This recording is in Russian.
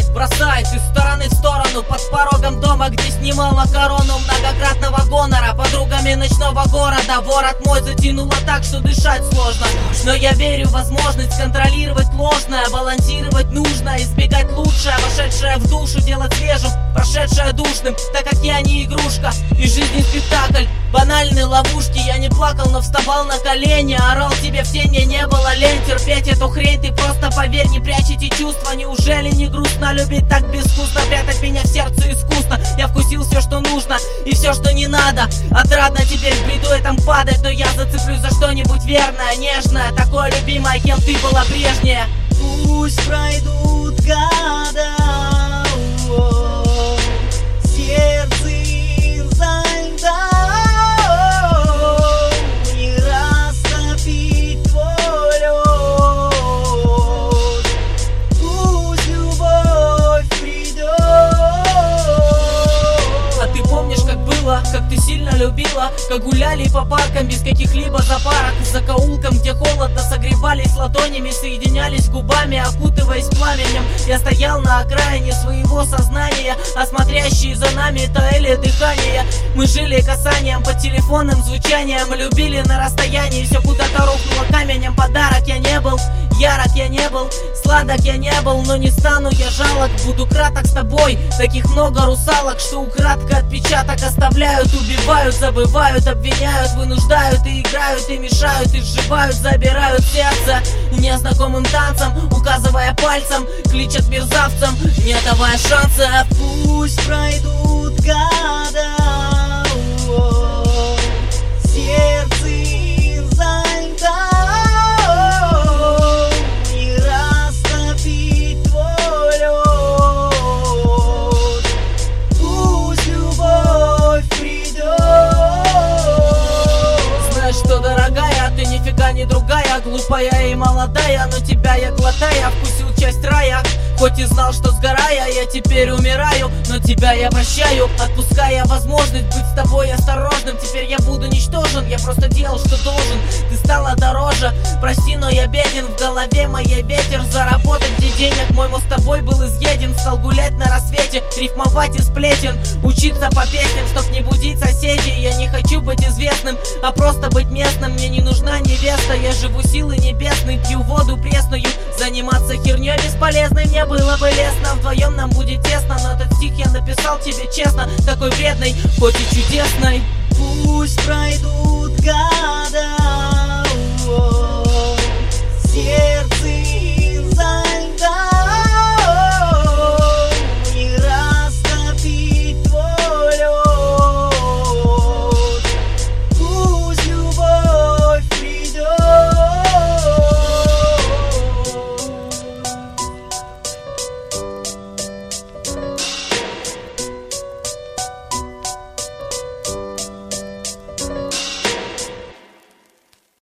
бросает из стороны в сторону. Под порогом дома, где снимала корону многократного гонора, подругами ночного города. Ворот мой затянуло так, что дышать сложно. Но я верю в возможность контролировать ложное, балансировать нужно, избегать лучшее, вошедшее в душу делать свежим, прошедшее душным, так как я не игрушка и жизнь спектакль. Банальные ловушки, я не плакал, но вставал на колени, орал тебе в тень, мне не было лень терпеть эту хрень. Ты просто поверь, не прячь эти чувства. Неужели не грустно любить так безвкусно, прятать меня в сердце искусно? Я вкусил все, что нужно, и все, что не надо. Отрадно теперь в бреду этом падать, но я зацеплюсь за что-нибудь верное, нежное, такое любимое, кем ты была прежняя. Пусть пройдут года, сердце занято, не растопить твой лед. Пусть любовь придет. А ты помнишь, как было, как ты сильно любила, как гуляли по паркам без каких-либо запарок, к закоулкам, где холодно, согревались ладонями, соединялись губами, окутываясь пламенем. Я стоял на окраине своего сознания, а смотрящие за нами таяли дыхание. Мы жили касанием, по телефонным звучанием, любили на расстоянии, все куда-то рухнуло каменем. Подарок я не был, ярок я не был, сладок я не был, но не стану я жалок, буду краток с тобой. Таких много русалок, что украдкой отпечаток оставляют, убивают, забывают, обвиняют, вынуждают и играют, и мешают, и сживают, забирают сердце незнакомым танцем, указывая пальцем, кличат мерзавцам, не давая шанса. Пусть пройдут года, сердце занято, не растопить твой лед. Пусть любовь придет. Знаешь что, дорогая, ты нифига не другая, глупая и молодая, но тебя я глотая, вкусил часть рая. Хоть и знал, что сгорая, я теперь умираю, но тебя я прощаю, отпуская возможность быть с тобой осторожным. Теперь я буду ничтожен, я просто делал, что должен. Ты стала дороже, прости, но я беден, в голове моей ветер. Заработать где денег мой мост с тобой был изъеден. Стал гулять на рассвете, рифмовать из сплетен, учиться по песням, чтоб не будить соседей. Я не хочу быть известным, а просто быть местным. Мне не нужна невеста, я живу силой небесной, пью воду пресную. Заниматься херней бесполезной мне было бы лестно, вдвоем нам будет тесно. Но этот стих я написал тебе честно, такой вредный, хоть и чудесный. Пусть пройдут года,